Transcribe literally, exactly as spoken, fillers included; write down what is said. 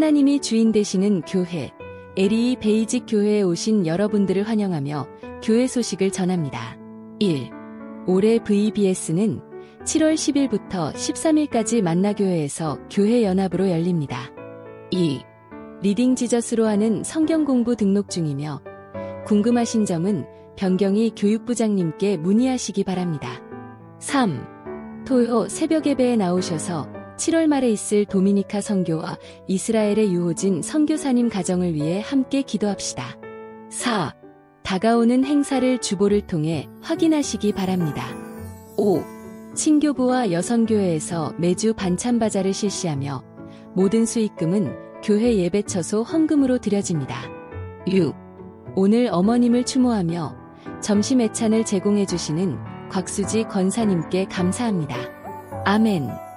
하나님이 주인 되시는 교회, 에리히 베이직 교회에 오신 여러분들을 환영하며 교회 소식을 전합니다. 일. 올해 브이비에스는 칠월 십일부터 십삼일까지 만나교회에서 교회 연합으로 열립니다. 이. 리딩 지저스로 하는 성경 공부 등록 중이며 궁금하신 점은 변경희 교육부장님께 문의하시기 바랍니다. 삼. 토요 새벽 예배에 나오셔서 칠월 말에 있을 도미니카 선교와 이스라엘의 유호진 선교사님 가정을 위해 함께 기도합시다. 사. 다가오는 행사를 주보를 통해 확인하시기 바랍니다. 오. 친교부와 여선교회에서 매주 반찬바자를 실시하며 모든 수익금은 교회 예배처소 헌금으로 드려집니다. 육. 오늘 어머님을 추모하며 점심 애찬을 제공해 주시는 곽수지 권사님께 감사합니다. 아멘.